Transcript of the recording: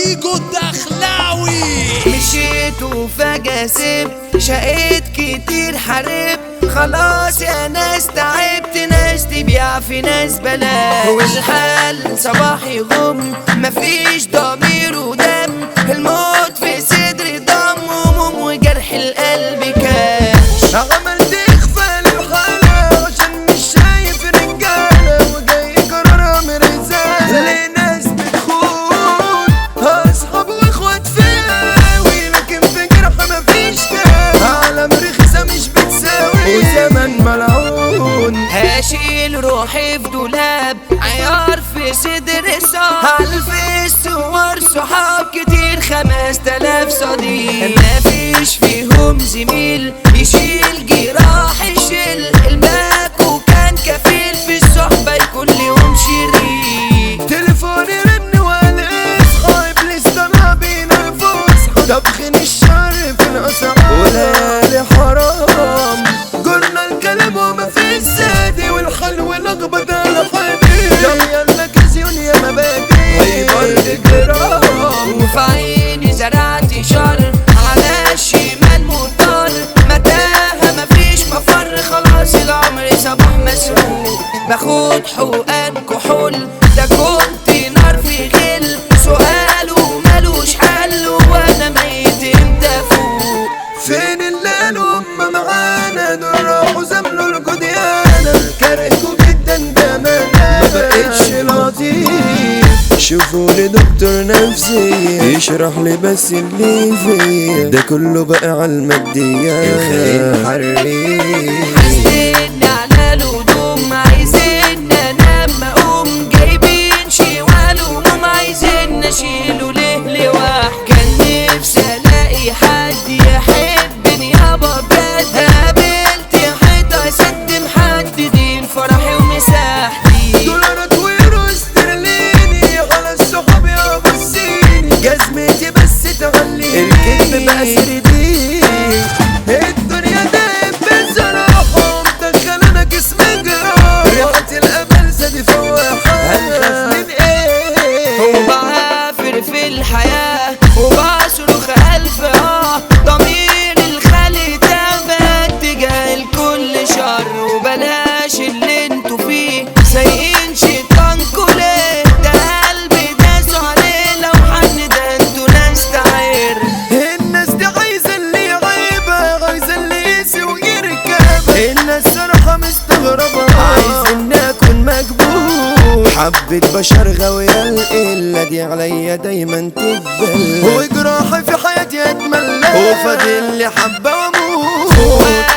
فيجو الدخلاوي. مشيت وفجأة سبت، شقيت كتير حاربت، خلاص يا ناس تعبت، ناس تبيع في ناس بلاش، والحال صباح يغم مفيش ضمير ودم، الموت في صدري ضم هموم وجرح القلب كاش. عملت اخفاء للحالة عشان مش شايف رجالة، وجاي قرارها من رسالة لناس بتخون اصحاب واخوات فياوي، لكن في جرح مفيش تاني، عالم رخيصة مش بتساوي وزمن ملعون. هشيل روحي في دولاب عيار في صدر صعب، عالفيس صور صحاب كتير 5000 صديق، مفيش فيهم زميل يشيل جراح يشيل الباك، وكان كفيل في الصحبة يكون ليهم شريك. تليفوني رن والاصحى ابليس طلع بينا الفسحة، طبخن الشر في الاسعار وليالي حرام، قلنا الكلام وما في السادي، والحلو لخبط على حدي، يلا كازيون يا مبادئ هيبرد جرام. وفي عيني زرعت شر على الشمال مضطر، متاهة مفيش مفر، خلاص العمر صباح مسروق، باخد حقن كحول، ده كنت نار في غل، سؤاله ملوش حل، وانا ميت امتى فوق. فين اللي قالوا هم معانا دول راحوا زملوا الجديانة، كرهكوا جدا بأمانة ما بقتش لطيف، شوفوا لي دكتور نفسي يشرح لي بس اللي فيا، ده كله بقى على المادية الخير حريف. حاسين على الهدوم عايزين انام اقوم، جايبين شوال هموم عايزين اشيله ليه لوحدي، كان نفسي الاقي حد يحبني يابا بجد، قابلت حيطة سد محددين فرحي ومساحتي، دولارات ويورو استرليني على الصحاب يا بصيني، جزمتي بس تغليني الكذب بقى سردي، الدنيا دايب بصراحة مدخلنا جسم جراح، ريحة الأمل زادي فواحة هنخاف من ايه، وبعافر في الحياة وبصرخ ألف ضمير الخلق تابع اتجاه الكل شر، وبلاش اللي انتوا فيه سايقين شيطانكوا ليه، ده قلبي داسوا عليه لو حن، ده انتوا ناس تعير. الناس دي عايزة اللي غايبة، عايزة اللي يسوي يركبها، الناس صراحة مستغربة عايز اني اكون مقبول، حبة بشر غاوية القلة دي عليا دايما تقبل، وجراحي في حياتي اتملى، وفاضل لي حبة واموت.